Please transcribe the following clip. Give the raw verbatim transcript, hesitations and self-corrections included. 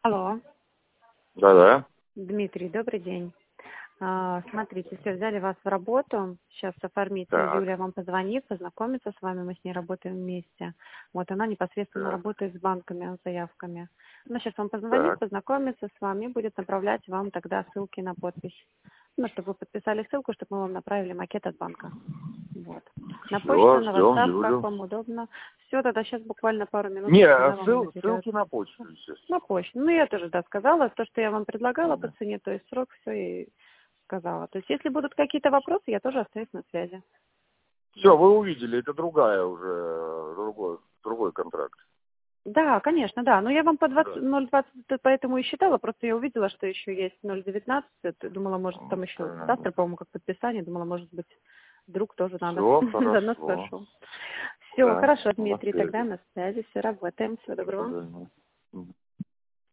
Алло, Да-да. Дмитрий, добрый день. А, Смотрите, все, взяли вас в работу. Сейчас оформитель Так, Юлия вам позвонит, познакомится с вами, мы с ней работаем вместе. Вот она непосредственно так, работает с банками, с заявками. Она сейчас вам позвонит, так. познакомится с вами, будет направлять вам тогда ссылки на подпись. Ну, чтобы вы подписали ссылку, чтобы мы вам направили макет от банка. Вот. На почту, Все, на ждем WhatsApp, как Юлю. вам удобно. Все, тогда сейчас буквально пару Не, минуточек, а она вам ссыл- наберет. ссылки на почту, На естественно. почту. Ну, я тоже, да, сказала. То, что я вам предлагала по Ага. цене, то есть срок, все и сказала. То есть, если будут какие-то вопросы, я тоже остаюсь на связи. Все, Вот. вы увидели, это другая уже, другой, другой контракт. Да, конечно, да. Но я вам по двадцать, Да. ноль двадцать поэтому и считала. Просто я увидела, что еще есть ноль девятнадцать. Это, думала, может, там еще завтра, по-моему, как подписание. Думала, может быть, вдруг тоже надо. Все Заодно хорошо. спрошу. Все, Да, хорошо, на Дмитрий, тогда связи. на связи. Все, работаем. Всего До доброго. свидания. Мгм.